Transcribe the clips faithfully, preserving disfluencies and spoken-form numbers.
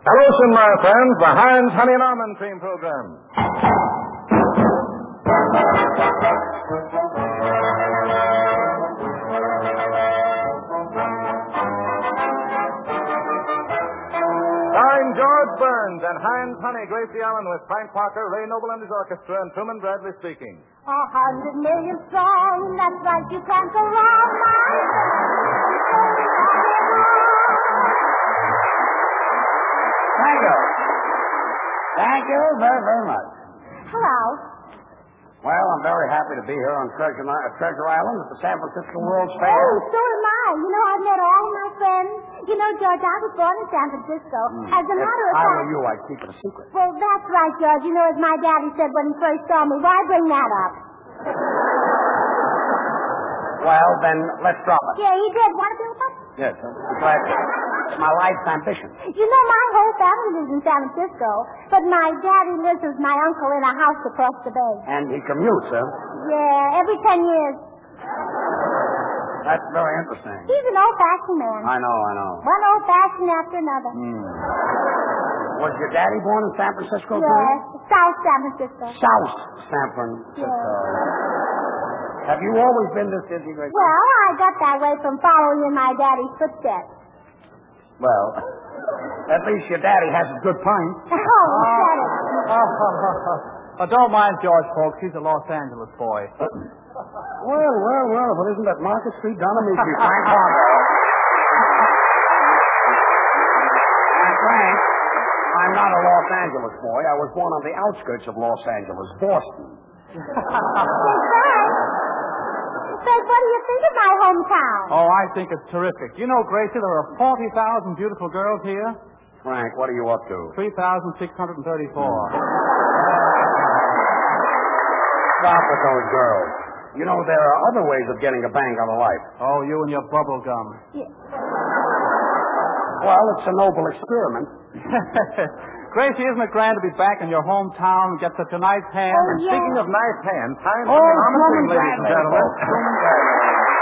Hello, my friends, the Heinz Honey and Almond Cream Program. Starring George Burns and Heinz Honey, Gracie Allen with Frank Parker, Ray Noble and his orchestra, and Truman Bradley speaking. A hundred million strong, that's right, you can't go wrong, my Thank you. Thank you very, very much. Hello. Well, I'm very happy to be here on Treasure, uh, Treasure Island at the San Francisco World's Fair. Oh, so am I. You know, I've met all my friends. You know, George, I was born in San Francisco. Mm. As a If matter of I fact... were you, I'd keep it a secret. Well, that's right, George. You know, as my daddy said when he first saw me, why bring that up? Well, then, let's drop it. Yeah, he did. Want to be with us? Yes, I'm glad to. It's my life's ambition. You know, my whole family lives in San Francisco, but my daddy lives with my uncle in a house across the bay. And he commutes, huh? Yeah, every ten years. That's very interesting. He's an old-fashioned man. I know, I know. One old-fashioned after another. Hmm. Was your daddy born in San Francisco, too? Yes, South San Francisco. South San Francisco. Yeah. Have you always been this busy, Gracie? Well, I got that way from following in my daddy's footsteps. Well, at least your daddy has a good pint. Oh, he said it. Oh, don't mind George, folks. He's a Los Angeles boy. Uh, well, well, well, but isn't that Market Street down to meet you, Frank Parker? And Frank, I'm not a Los Angeles boy. I was born on the outskirts of Los Angeles, Boston. Hey, Frank. Frank, what do you think of my hometown? Oh, I think it's terrific. You know, Gracie, there are forty thousand beautiful girls here. Frank, what are you up to? three thousand six hundred thirty-four. Stop with those girls. You know, there are other ways of getting a bang on a life. Oh, you and your bubble gum. Yeah. Well, it's a noble experiment. Gracie, isn't it grand to be back in your hometown and get such a nice hand? Oh, And yeah. speaking of nice hands, Heinz Oh, Honey and Almond Truman Cream, ladies and Bradley, gentlemen. folks, Truman Bradley.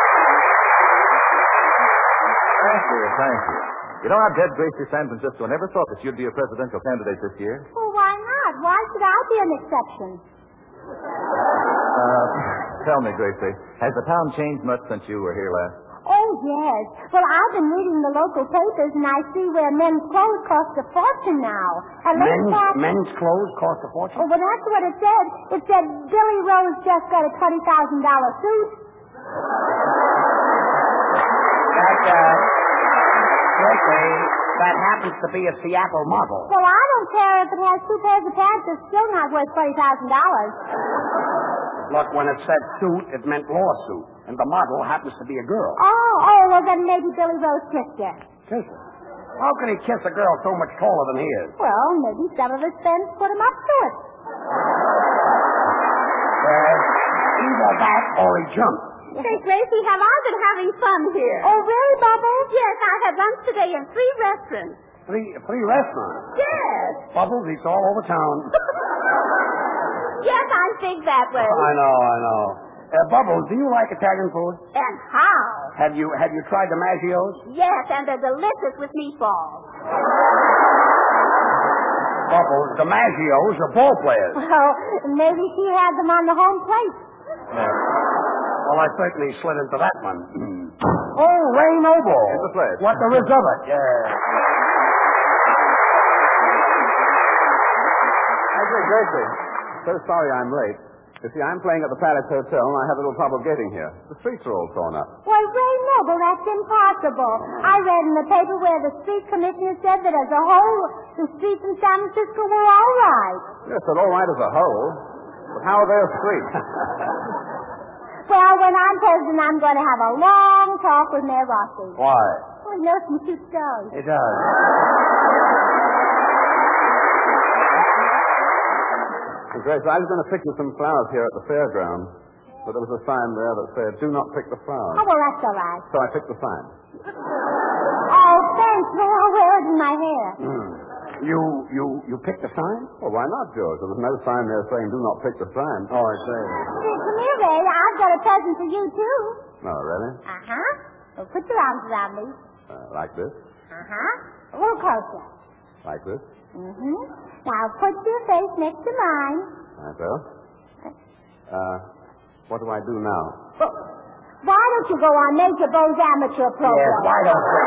Thank you, thank you. You know, I'm dead Gracie San Francisco. I never thought that you'd be a presidential candidate this year. Well, why not? Why should I be an exception? Uh, tell me, Gracie, has the town changed much since you were here last? Oh, yes. Well, I've been reading the local papers, and I see where men's clothes cost a fortune now. And Men's, back... men's clothes cost a fortune? Oh, well, that's what it said. It said Billy Rose just got a twenty thousand dollars suit. That, uh, Gracie, that happens to be a Seattle model. Well, I don't care if it has two pairs of pants. It's still not worth twenty thousand dollars. Look, when it said suit, it meant lawsuit. And the model happens to be a girl. Oh, oh, well, then maybe Billy Rose kissed her. Kiss her? How can he kiss a girl so much taller than he is? Well, maybe some of his friends put him up to it. Uh, either that or he jumped. Say, Gracie, have I been having fun here? Oh, really, Bubbles? Yes, I had lunch today in three restaurants. Three, three restaurants. Yes. Bubbles, it's all over town. Yes, I think that way. I know, I know. Uh, Bubbles, do you like Italian food? And how? Have you have you tried the Maggios? Yes, and they're delicious with meatballs. Bubbles, the Maggios are ball players. Well, maybe she had them on the home plate. Yeah. Well, I certainly slid into that one. Oh, Ray Noble. It's a pledge. What there is of it. Yeah. I say, Gracie, so sorry I'm late. You see, I'm playing at the Palace Hotel, and I have a little trouble getting here. The streets are all torn up. Why, Ray Noble, that's impossible. I read in the paper where the street commissioner said that as a whole, the streets in San Francisco were all right. Yes, they're all right as a whole. But how are their streets? Well, when I'm president, I'm going to have a long talk with Mayor Rossi. Why? Oh, he knows some cute stories. It does. Grace, I was going to pick you some flowers here at the fairground, but there was a sign there that said, do not pick the flowers. Oh, well, that's all right. So I picked the sign. Oh, thanks. Well, I'll wear it in my hair. Mm. You you you picked the sign? Well, why not, George? There was no sign there saying, do not pick the sign. Oh, I see. Hey, come here, Ray. I've got a present for you, too. No, really? Uh-huh. Well, put your arms around me. Uh, like this? Uh-huh. A little closer. Like this? Mm-hmm. Now put your face next to mine. I will. Uh, what do I do now? Well, why don't you go on Major Bo's amateur program? Yes, why don't you?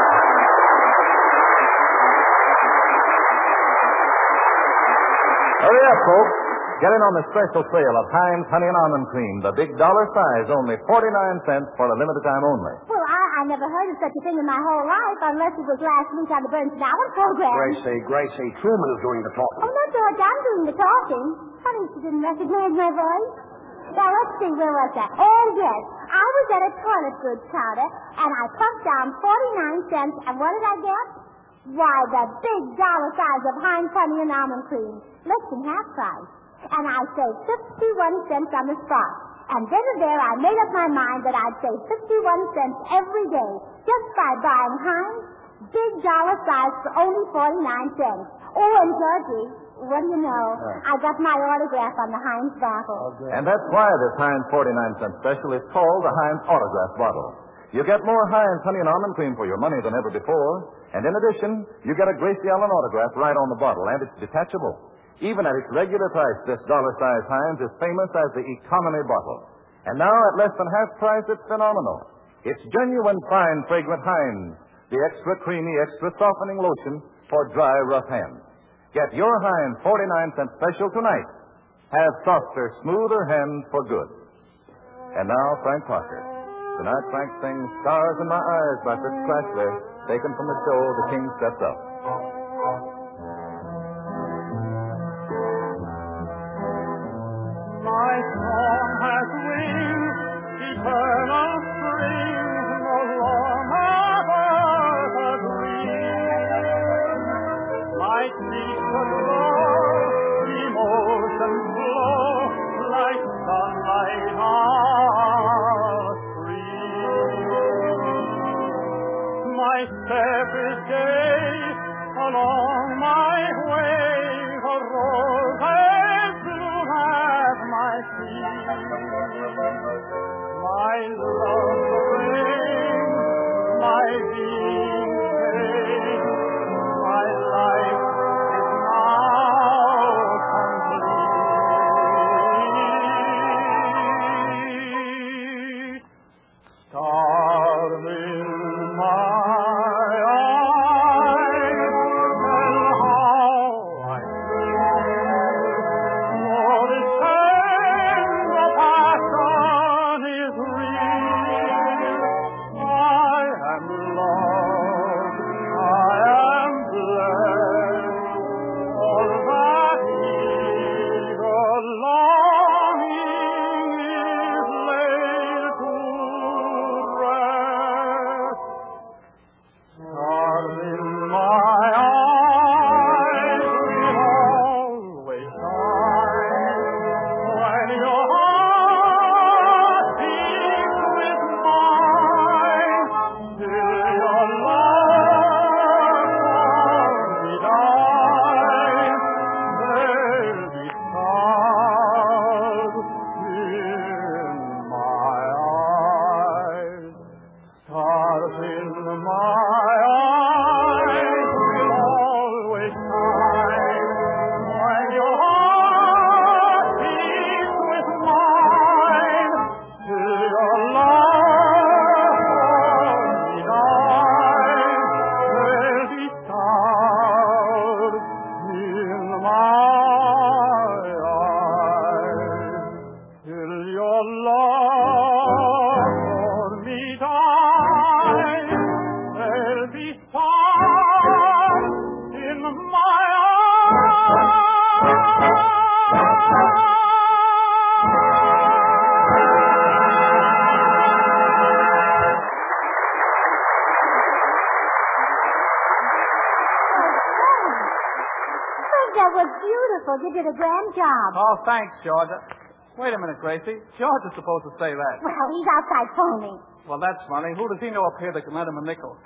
Hurry up, folks. Get in on the special sale of Heinz Honey and Almond Cream, the big dollar size, only forty-nine cents for a limited time only. Well, I, I never heard of such a thing in my whole life, unless it was last week on the Burns and Allen program. Gracie, Gracie, Truman is doing the talking. Oh, no, George, I'm doing the talking. Funny you didn't recognize my voice. Now, let's see, where was that? Oh, yes. I was at a toilet goods counter, and I plucked down forty-nine cents, and what did I get? Why, the big dollar size of Heinz Honey and Almond Cream, less than half price. And I saved fifty-one cents on the spot. And then and there, I made up my mind that I'd save fifty-one cents every day just by buying Heinz big dollar size for only forty-nine cents. Oh, and Georgie, what do you know? Uh. I got my autograph on the Heinz bottle. And that's why this Heinz forty-nine cent special is called the Heinz Autograph Bottle. You get more Heinz Honey and Almond Cream for your money than ever before. And in addition, you get a Gracie Allen autograph right on the bottle, and it's detachable. Even at its regular price, this dollar-sized Heinz is famous as the economy bottle. And now, at less than half price, it's phenomenal. It's genuine, fine, fragrant Heinz, the extra creamy, extra softening lotion for dry, rough hands. Get your Heinz forty-nine cent special tonight. Have softer, smoother hands for good. And now, Frank Parker. Tonight, Frank sings Stars in My Eyes by Fritz Krasler, taken from the show The King Steps Up. My song has wings, eternal springs, no longer a dream. My secret flow, emotions flow, like sunlight on a stream. My step is gay, along my way, a rose as blue as my feet. My love rings, my being changed, my life is now complete. Stars in my eyes, tell how I feel. For this tender passion is real. I am loved, I am blessed. All that eager longing is laid to rest. Stars in my eyes will always shine when your heart beats with mine, till your love for me dies. There'll be stars in my eyes. Stars in my eyes will always shine when your heart beats with mine, till your love for me dies. There'll be stars in my eyes, till your love for me dies. There'll be stars in my eyes. Frank, that was beautiful. You did a grand job. Oh, thanks, George. Wait a minute, Gracie. George is supposed to say that. Well, he's outside phoning. Well, that's funny. Who does he know up here that can lend him a nickel?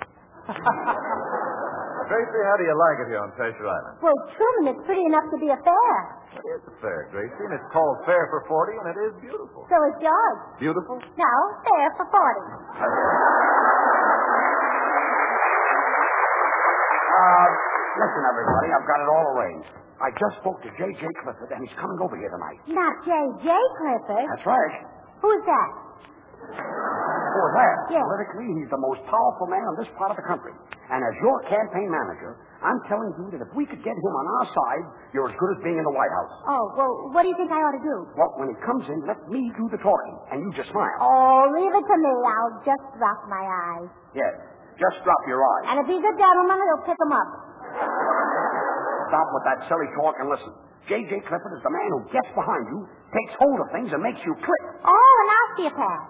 Gracie, how do you like it here on Treasure Island? Well, Truman, it's pretty enough to be a fair. It is a fair, Gracie, and it's called Fair for forty, and it is beautiful. So is George. Beautiful? No, fair for forty. Uh, listen, everybody. I've got it all arranged. I just spoke to J J. Clifford, and he's coming over here tonight. Not J J. Clifford. That's right. Who's that? Who is that? Yes. Politically, he's the most powerful man in this part of the country. And as your campaign manager, I'm telling you that if we could get him on our side, you're as good as being in the White House. Oh, well, what do you think I ought to do? Well, when he comes in, let me do the talking, and you just smile. Oh, leave it to me. I'll just drop my eyes. Yes, just drop your eyes. And if he's a gentleman, he'll pick 'em up. Stop with that silly talk and listen. J J. Clifford is the man who gets behind you, takes hold of things, and makes you click. Oh, an osteopath.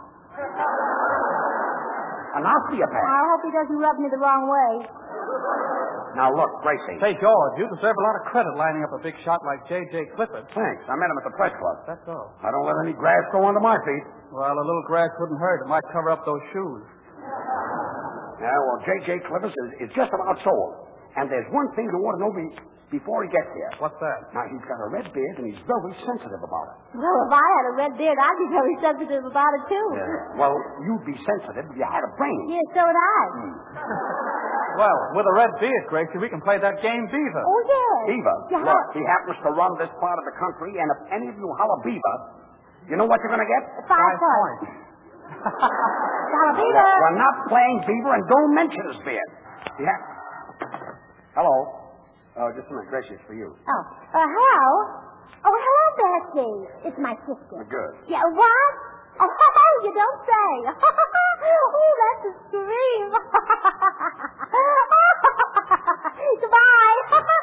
An osteopath. I hope he doesn't rub me the wrong way. Now, look, Gracie. Say, George, you deserve a lot of credit lining up a big shot like J J. Clifford. Thanks. I met him at the press club. That's all. I don't let any grass grow under my feet. Well, a little grass wouldn't hurt. It might cover up those shoes. Yeah, well, J J. Clifford is, is just about sold. And there's one thing you ought to know be, before he gets here. What's that? Now, he's got a red beard, and he's very sensitive about it. Well, if I had a red beard, I'd be very sensitive about it, too. Yeah. Well, you'd be sensitive if you had a brain. Yeah, so would I. Hmm. Well, with a red beard, Gracie, we can play that game Beaver. Oh, yes. Beaver? Yeah. Look, he happens to run this part of the country, and if any of you holler Beaver, you know what you're going to get? Five, Five points. Dollar Beaver. We're not playing Beaver, and don't mention his beard. Yeah. Hello. Oh, just a minute. Gracie, it's for you. Oh, uh, hello? Oh, hello, Bessie. It's my sister. Good. Yeah, what? Oh, you don't say. Oh, that's a scream. Goodbye.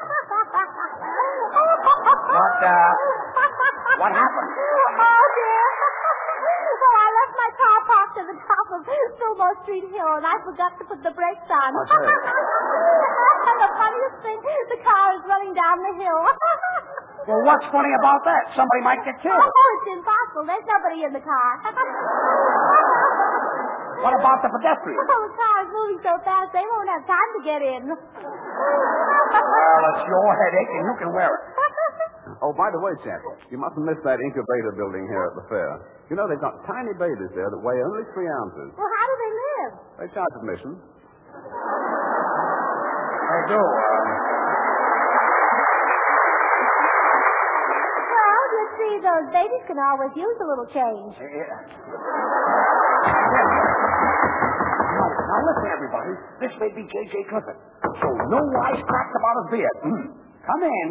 What, uh, what happened? Oh, dear. Well, I left my car parked at the top of Fillmore Street Hill, and I forgot to put the brakes on. What's that? And the funniest thing, the car is running down the hill. Well, what's funny about that? Somebody might get killed. Oh, it's impossible. There's nobody in the car. What about the pedestrians? Oh, the car is moving so fast, they won't have time to get in. Well, it's your headache, and you can wear it. Oh, by the way, Champ, you mustn't miss that incubator building here at the fair. You know, they've got tiny babies there that weigh only three ounces. Well, how do they live? They charge admission. They do. Uh... Well, you see, those babies can always use a little change. Yeah. Now, listen, everybody. This may be J J. Clifford. So no wisecracks about his beard. Come in.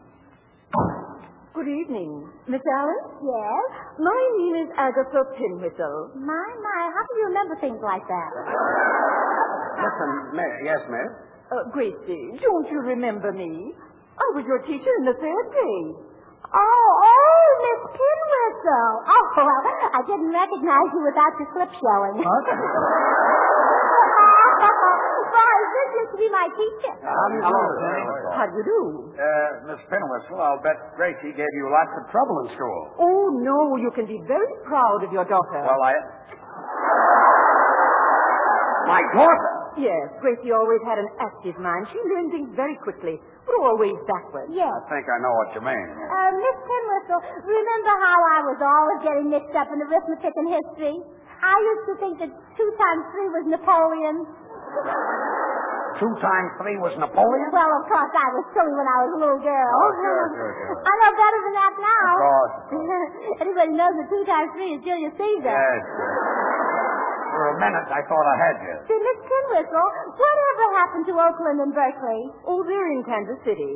Good evening. Miss Allen? Yes? My name is Agatha Pinwhistle. My, my, how do you remember things like that? Listen, Miss. Yes, Miss? Uh, Gracie, don't you remember me? I was your teacher in the third grade. Oh, oh, Miss Pinwhistle. Oh, well, I didn't recognize you without your slip showing. Huh? Why, this used to be my teacher. How do you do? How do you do? Uh, Miss Pinwhistle, I'll bet Gracie gave you lots of trouble in school. Oh, no, you can be very proud of your daughter. Well, I... My daughter? Yes, Gracie always had an active mind. She learned things very quickly, but always backwards. Yes. I think I know what you mean. Uh, Miss Pinwhistle, remember how I was always getting mixed up in arithmetic and history? I used to think that two times three was Napoleon. Two times three was Napoleon? Well, of course, I was silly when I was a little girl. Oh, sure, sure, sure. I know better than that now. Of course. Everybody knows that two times three is Julius Caesar. Yes, yes. For a minute, I thought I had you. See, Miss Pinwhistle, whatever happened to Oakland and Berkeley? Oh, they're in Kansas City.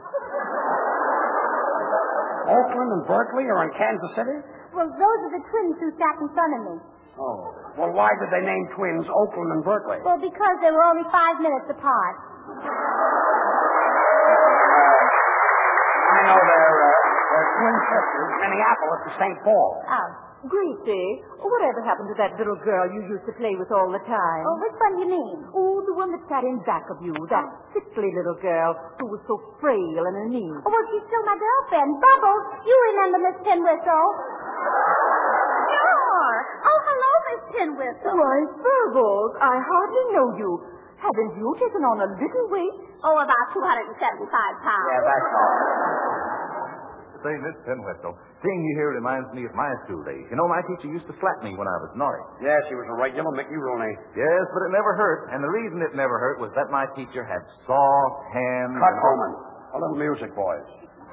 Oakland and Berkeley are in Kansas City? Well, those are the twins who sat in front of me. Oh. Well, why did they name twins Oakland and Berkeley? Well, because they were only five minutes apart. I know they're, uh, they're twin sisters, Minneapolis to Saint Paul. Oh. Gracie, whatever happened to that little girl you used to play with all the time? Oh, which one do you mean? Oh, the one that sat in back of you, that sickly little girl who was so frail and anemic. Oh, well, she's still my girlfriend. Bubbles, you remember Miss Pinwhistle? Sure. Oh, hello, Miss Pinwhistle. Why, Bubbles, I hardly know you. Haven't you taken on a little weight? Oh, about two hundred seventy-five pounds. Yeah, that's all. Say, Miss Penwhistle, seeing you here reminds me of my school days. You know, my teacher used to slap me when I was naughty. Yeah, she was a regular Mickey Rooney. Yes, but it never hurt. And the reason it never hurt was that my teacher had soft hands. Cut, Coleman. A little music, boys.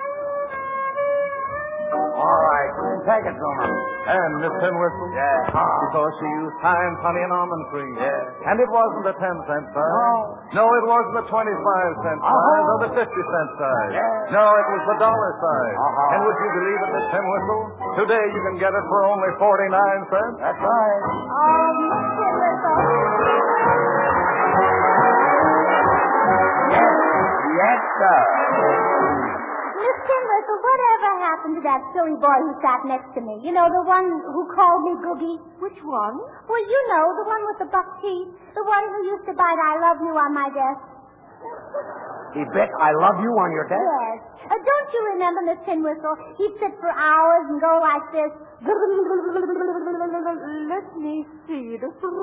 All right, take it, Coleman. And Miss Penwhistle? Yeah. Because she used Heinz honey and almond cream. Yeah. And it wasn't a ten cent size. No. No, it wasn't the twenty-five cent Uh-huh. size or the fifty cent size. Yeah. No, it was the dollar size. Uh-huh. And would you believe it, Miss Penwhistle? Today you can get it for only forty-nine cents. That's right. Oh, Miss Penwhistle. Yes, sir. Miss Penwhistle, whatever happened to that silly boy who sat next to me? You know, the one who called me Googie? Which one? Well, you know, the one with the buck teeth. The one who used to bite I love you on my desk. He bit I love you on your desk? Yes. Uh, don't you remember, Miss Penwhistle? He'd sit for hours and go like this. Let me see.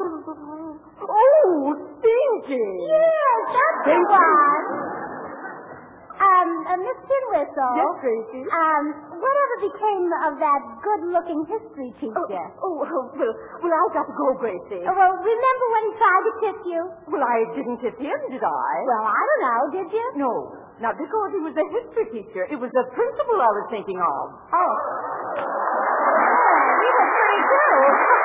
Oh, Stinky. Yes, that's the one. Um, uh, Miss Penwhistle. Yes, Gracie? Um, whatever became of that good-looking history teacher? Oh, oh, well, well, I've got to go, Gracie. Uh, well, remember when he tried to tip you? Well, I didn't tip him, did I? Well, I don't know. Did you? No. Now, because he was a history teacher, it was the principal I was thinking of. Oh. Yeah, he was pretty too.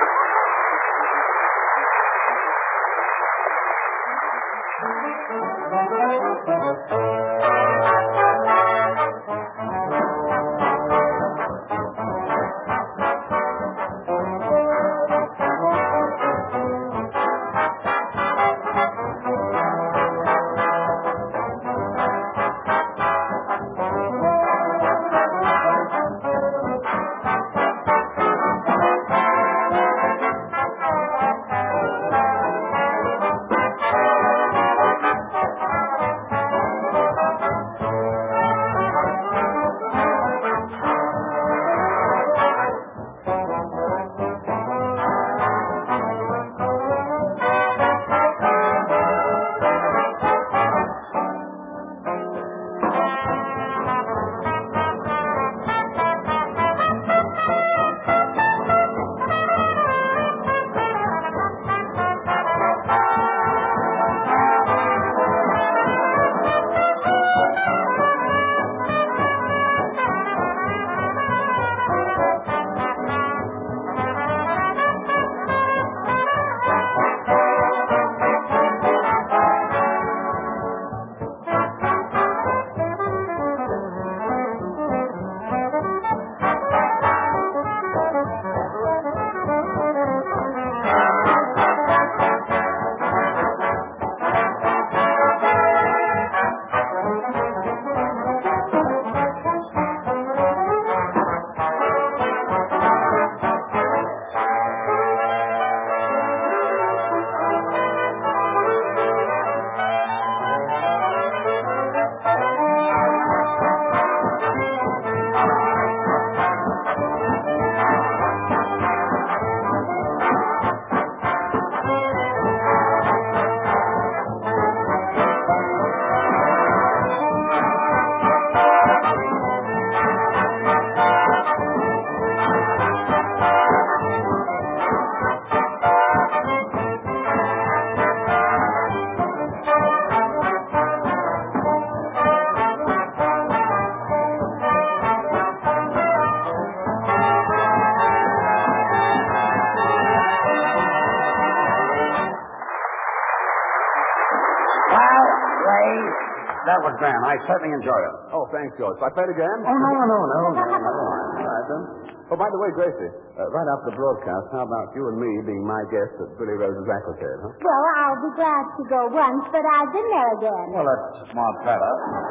That was grand. I certainly enjoyed it. Oh, thanks, George. Shall I play it again? Oh, no, no, no, no, no. All right, then. Oh, by the way, Gracie, uh, right after the broadcast, how about you and me being my guests at Billy Rose's Aquacade, huh? Well, I'll be glad to go once, but I've been there again. Well, that's a smart fella.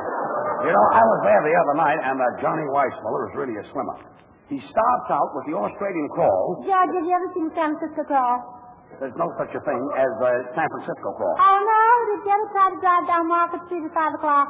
You know, I was there the other night, and uh, Johnny Weissmuller is really a swimmer. He starts out with the Australian crawl. George, have you ever seen San Francisco crawl? There's no such a thing as uh, San Francisco crawl. Oh, no? Did you ever try to drive down Market Street at five o'clock?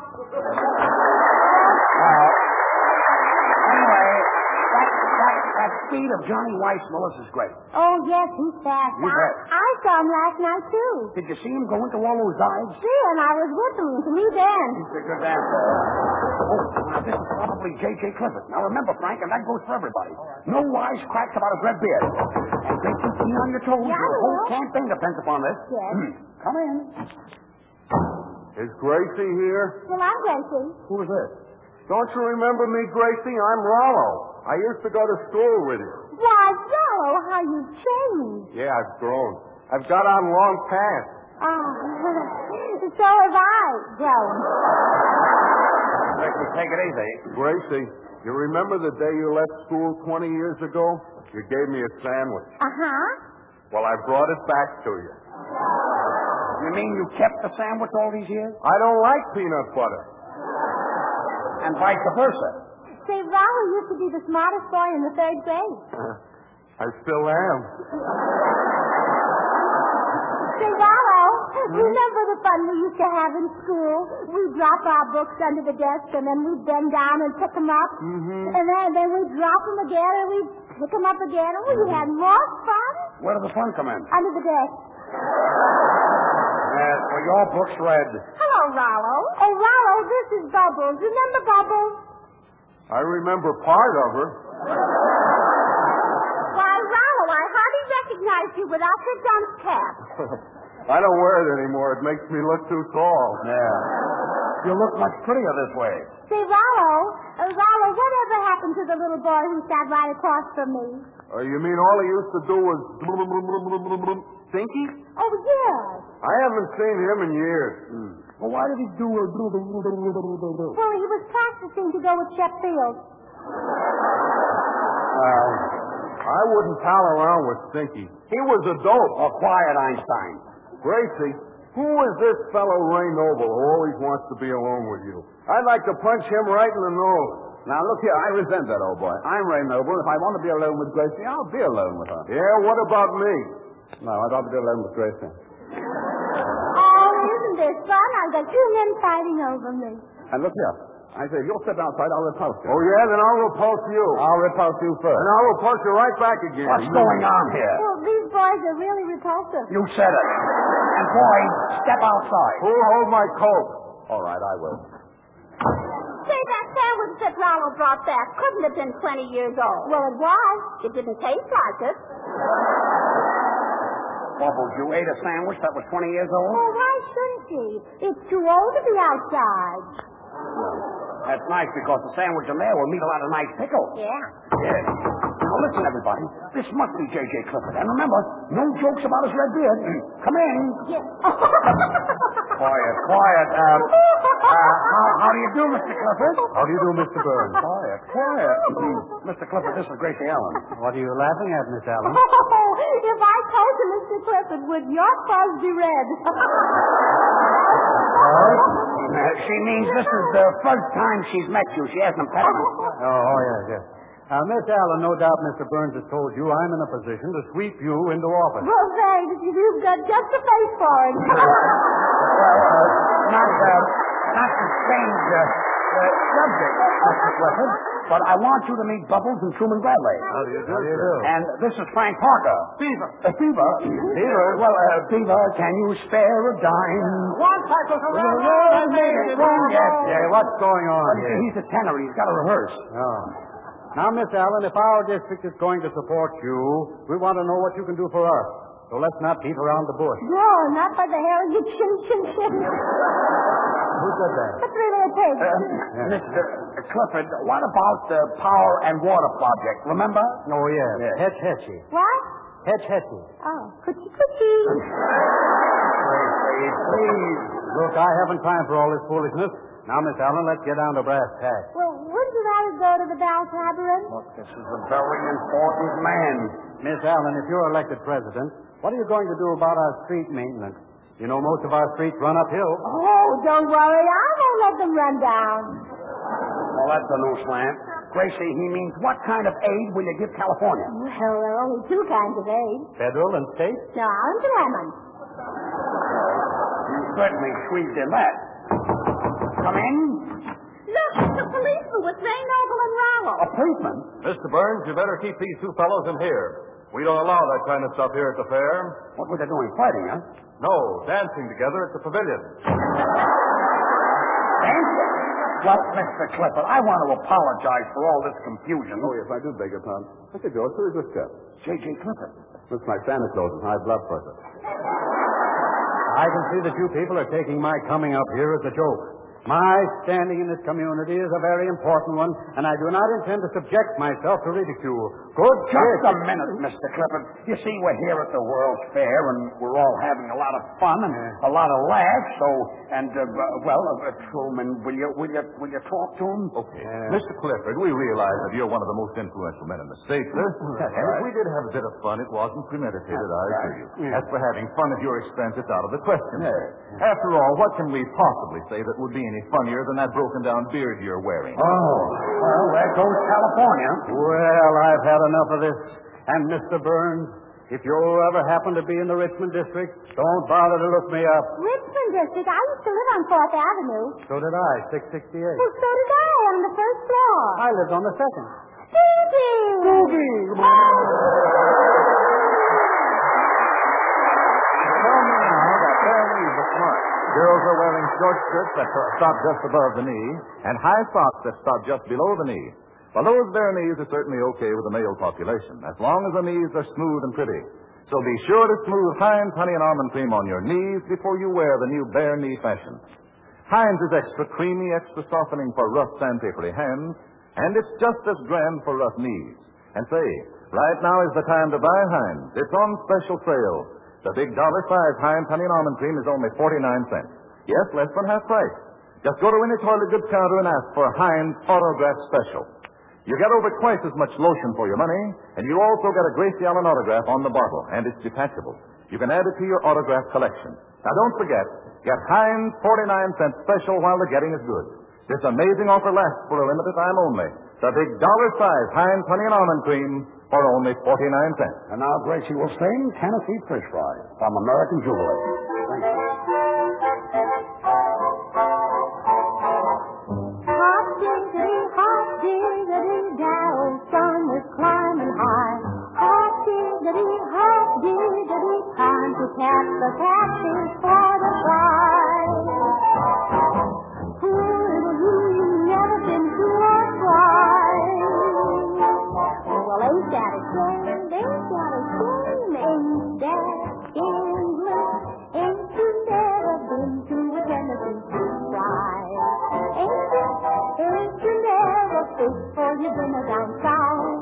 Well, anyway, that, that, that speed of Johnny Weissmuller's is great. Oh, yes, he's fast. You I, bet. I saw him last night, too. Did you see him go into all those dives? See, and I was with him to meet Dan. He's a good dancer. Oh, now this is probably lovely J J Clifford. Now remember, Frank, and that goes for everybody. No wisecracks about his red beard. And Gracie, keep on your toes. Yeah, Your I whole will. campaign depends upon this. Yes. Come in. Is Gracie here? Well, I'm Gracie. Who is this? Don't you remember me, Gracie? I'm Rollo. I used to go to school with you. Why, Rollo, how you've changed. Yeah, I've grown. I've got on long pants. Oh, so have I grown. Gracie, take it easy. Gracie, you remember the day you left school twenty years ago? You gave me a sandwich. Uh-huh. Well, I brought it back to you. You mean you kept the sandwich all these years? I don't like peanut butter. And vice versa. Say, Rollo used to be the smartest boy in the third grade. I still am. Say, Rollo, remember the fun we used to have in school? We'd drop our books under the desk, and then we'd bend down and pick them up. Mm-hmm. And then, then we'd drop them again, and we'd pick them up again. And we had more fun Where did the fun come in? under the desk. Uh, were your books read? Hello, Rollo. Oh, Rollo, this is Bubbles. Remember Bubbles? I remember part of her. Why, Rollo, I hardly recognize you without your dunce cap. I don't wear it anymore. It makes me look too tall. Yeah. You look much prettier this way. Say, Rollo, uh, Rollo, whatever happened to the little boy who sat right across from me? Uh, you mean all he used to do was Stinky? Oh, yes. I haven't seen him in years. Hmm. Well, why did he do a... Well, he was practicing to go with Sheffield. Well, I wouldn't pal around with Stinky. He was a dope. Oh, quiet, Einstein. Gracie, who is this fellow Ray Noble who always wants to be alone with you? I'd like to punch him right in the nose. Now, look here, I resent that, old boy. I'm Ray Noble. If I want to be alone with Gracie, I'll be alone with her. Yeah, what about me? No, I'd rather be alone with Gracie. Oh, isn't this fun? I've got two men fighting over me. And look here, I say, if you'll step outside, I'll repulse you. Oh, yeah? Then I'll repulse you. I'll repulse you first. And I'll repulse you right back again. What's going on here? Well, these boys are really repulsive. You said it. And, boy, step outside. Who'll hold my coat? All right, I will. Say, that sandwich that Rollo brought back couldn't have been twenty years old. Well, it was. It didn't taste like it. Bubbles, you ate a sandwich that was twenty years old? Well, why shouldn't she? It's too old to be outside. That's nice because the sandwich in there will meet a lot of nice pickles. Yeah. Yes. Now, listen, everybody. This must be J J Clifford. And remember, no jokes about his red beard. Come in. Yeah. Quiet, quiet. Um, uh, how, how do you do, Mister Clifford? How do you do, Mister Burns? Quiet, quiet. Mister Clifford, this is Gracie Allen. What are you laughing at, Miss Allen? Oh, if I told you, Mister Clifford, would your fuzz be red? Uh, she means this is the first time she's met you. She hasn't pet you. Oh, oh, yes, yes. Uh, Miss Allen, no doubt Mister Burns has told you I'm in a position to sweep you into office. Well, thanks. You've got just the face for it. Well, uh, not, uh, not to change uh, the subject, Mister Clifford, but I want you to meet Bubbles and Truman Bradley. How do you do? How do you do? And this is Frank Parker. Beaver. Uh, Beaver. Beaver? Well, uh, Beaver, can you spare a dime? One cycle to Yes, Yeah, what's going on here? He's a tenor. He's got to rehearse. Oh. Now, Miss Allen, if our district is going to support you, we want to know what you can do for us. So let's not beat around the bush. No, not by the hair of your chin, chin, chin. Who said that? That's really a pig. Uh, Mister Clifford, what about the power and water project? Remember? Oh, yes. Yes. Hetch Hetchy. What? Hetch Hetchy. Oh, coochie, coochie. Please, please. Look, I haven't time for all this foolishness. Now, Miss Allen, let's get down to brass tacks. Well, wouldn't you rather go to the Dallas Labyrinth? Look, this is a very important man. Miss Allen, if you're elected president, what are you going to do about our street maintenance? You know, most of our streets run uphill. Oh, don't worry. I won't let them run down. Well, that's a new slant. Gracie, he means what kind of aid will you give California? Well, there are only two kinds of aid. Federal and state? No, orange and lemon. You certainly squeezed in that. Come in. Look, it's a policeman with Ray Noble and Rollo. A policeman? Mister Burns, you better keep these two fellows in here. We don't allow that kind of stuff here at the fair. What were they doing? Fighting, huh? No, dancing together at the pavilion. Dancing? Well, Mister Clifford, I want to apologize for all this confusion. Oh, yes, I do beg your pardon. Mister George, who is this chap? J J. Clifford. Looks like Santa Claus with high blood pressure. I can see that you people are taking my coming up here as a joke. My standing in this community is a very important one, and I do not intend to subject myself to ridicule. Good Just kids. a minute, Mister Clifford. You see, we're here at the World's Fair, and we're all having a lot of fun and a lot of laughs. So, and uh, well, uh, Truman, will you will you will you talk to him? Okay, uh, Mister Clifford, we realize that you're one of the most influential men in the state, sir. Right. And if we did have a bit of fun, it wasn't premeditated, I assure you. Yeah. As for having fun at your expense, it's out of the question. Yeah. After all, what can we possibly say that would be any funnier than that broken-down beard you're wearing? Oh, well, there goes California. Well, I've had enough of this. And, Mister Burns, if you ever happen to be in the Richmond district, don't bother to look me up. Richmond District? I used to live on Fourth Avenue. So did I, six sixty-eight. Well, so did I, on the first floor. I lived on the second. Susie! Boogie! Tell me now that their knees are smart. Girls are wearing short skirts that stop just above the knee and high socks that stop just below the knee. Well, those bare knees are certainly okay with the male population, as long as the knees are smooth and pretty. So be sure to smooth Heinz Honey and Almond Cream on your knees before you wear the new bare knee fashion. Heinz is extra creamy, extra softening for rough, sandpapery hands, and it's just as grand for rough knees. And say, right now is the time to buy Heinz. It's on special sale. The big dollar size Heinz Honey and Almond Cream is only forty-nine cents. Yes, less than half price. Just go to any toilet goods counter and ask for Heinz Autograph Special. You get over twice as much lotion for your money, and you also get a Gracie Allen autograph on the bottle, and it's detachable. You can add it to your autograph collection. Now, don't forget, get Heinz forty-nine cents special while the getting is good. This amazing offer lasts for a limited time only. The big dollar-size Heinz Honey and Almond Cream for only forty-nine cents. And now Gracie will sing Tennessee Fish Fries from American Jubilee. Thank you. Hop diggity, hop diggity, down, sun is climbing high. Hop diggity, hop diggity, time to catch the catfish for the fry. Who you never been to a fry? Well, ain't that a shame? Ain't that a shame? Ain't that England? Ain't you never been to a Tennessee fish fry? Ain't you, ain't you never fished for your dinner down south?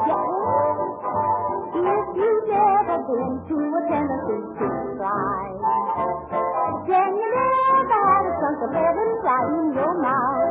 Yeah, if you've never been to a Tennessee fish fry, then you never had a chunk of heaven right in your mouth.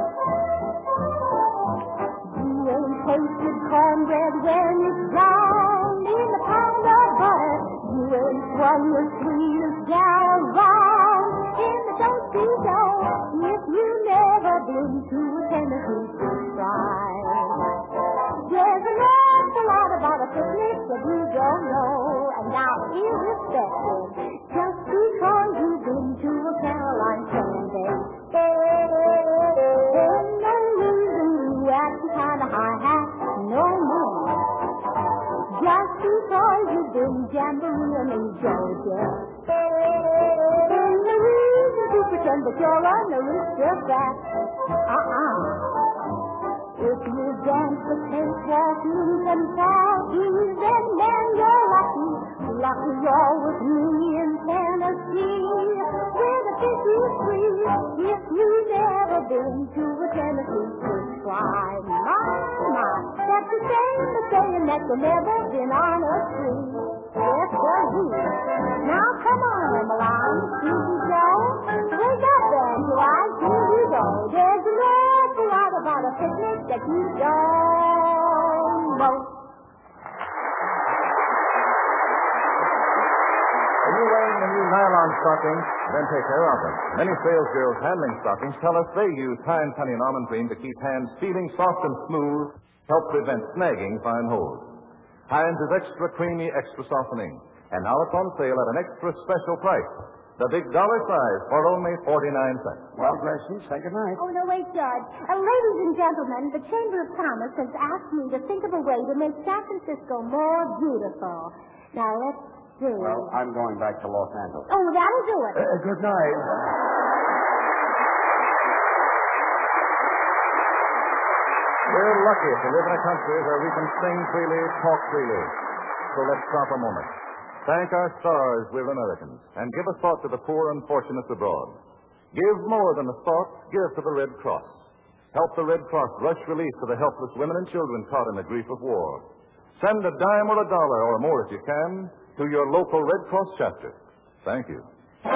You ain't tasted cornbread when it's drowned in a pound of butter. You ain't swung the sweetest gal around in the toasty dough if you've never been to a Tennessee fish fry. There's an awful lot about a picnic that you don't know, and now irrespective, just because you've been to a Caroline Sunday, ain't no reason you acting kind of high hat no more. Just because you've been jamboreeing in Georgia, ain't no reason to pretend that you're on the aristocrat. Uh-uh. If you dance the cakewalk loose and foggy, then man, you're lucky. Lucky you're with me in Tennessee, where the fish is free. If you've never been to a Tennessee fish fry, my, my, that's the same as saying that you've never been on a tree. Yes, sir, you. Now come on, Milan, Susie Joe. Wake up then, till I see you go. There's an awful lot about a picnic that you don't know. Are you wearing the new nylon stockings? Then take care of them. Many sales girls handling stockings tell us they use Heinz Honey and Almond Cream to keep hands feeling soft and smooth, help prevent snagging fine holes. Heinz is extra creamy, extra softening, and now it's on sale at an extra special price. The big dollar size for only forty-nine cents. Well, Gracie, say goodnight. Oh, no, wait, George. Uh, ladies and gentlemen, the Chamber of Commerce has asked me to think of a way to make San Francisco more beautiful. Now, let's see. Well, I'm going back to Los Angeles. Oh, that'll do it. Uh, good night. We're lucky to live in a country where we can sing freely, talk freely. So let's stop a moment. Thank our stars, we're Americans, and give a thought to the poor and fortunate abroad. Give more than a thought. Give to the Red Cross. Help the Red Cross rush relief to the helpless women and children caught in the grief of war. Send a dime or a dollar or more if you can to your local Red Cross chapter. Thank you.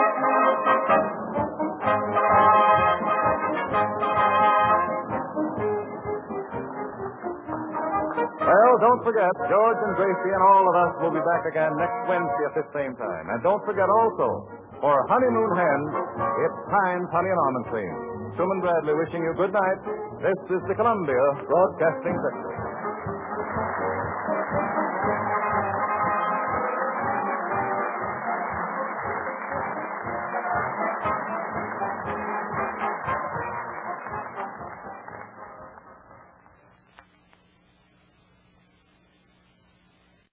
Well, don't forget, George and Gracie and all of us will be back again next Wednesday at this same time. And don't forget also, for honeymoon hens, it's Heinz Honey and Almond Cream. Truman Bradley wishing you good night. This is the Columbia Broadcasting System.